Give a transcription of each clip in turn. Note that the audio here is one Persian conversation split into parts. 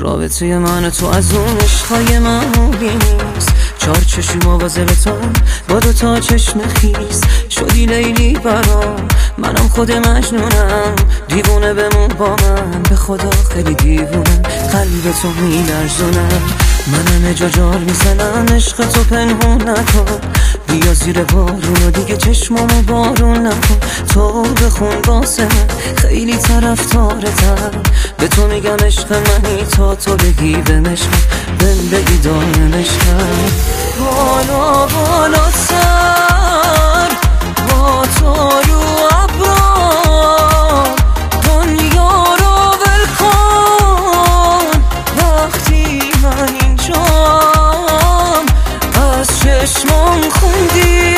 رابطه من و تو از اون عشقای معمولی نیست. چار چشم مواظبتم با دو تا چشم خیس، شدی لیلی برام منم خود مجنونم، دیوونه بمون با من، به خدا خیلی دیوونم، قلب تو میلرزونم، من همه جا جار میزنم، عشق تو پنهون نکن، بیا زیر بارون و دیگه چشمامو بارون نکن، تو بخون واسه من خیلی طرفدارتم، به تو میگم عشق منی تا تو بگی به مشقم، بهم بگی دائم عشقم. بالا بالا سر با تو رو ابرام، دنیا رو ول کن وقتی من اینجام، از چشمام خوندی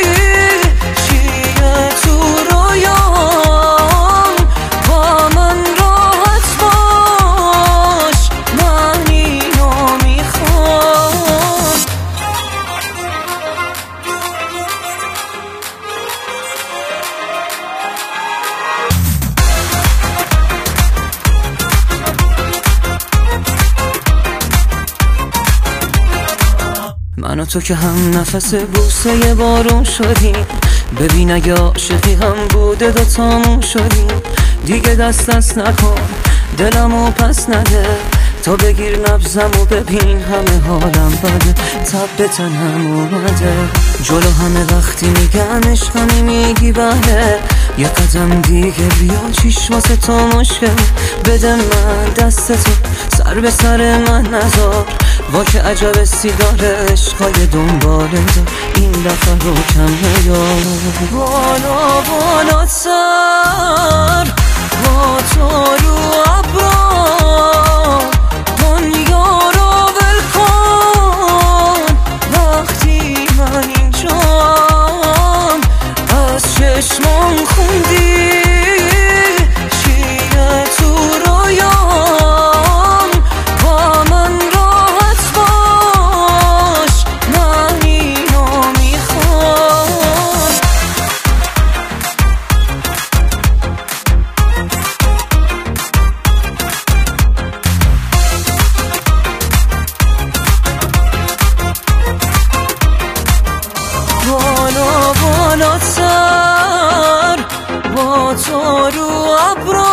چیه تو رویام، با من راحت باش من اینو میخوام. من و تو که هم نفس بوسه بارون شدیم، ببین اگه عاشقی هم بوده دوتامون شدیم، دیگه دست نکن دلمو پس نده، تا بگیر نبضم و ببین همه حالم بده، تب به تنم اومده، جلو همه وقتی میگن عشقمی میگی بله، یه قدم دیگه بیا چیش واسه تو مشکل، بده من دست تو سر به سر من نذار، وا که عجب سیگار عشقای دنباله دار، این دفعه رو کم نیار. بالا بالا سر با تو رو ابرام، دنیا رو ول کن وقتی من اینجام، از چشمام خوندی چیه تو رویام، با من راحت باش من اینو میخوام. بالا بالا سر با تو رو ابرام،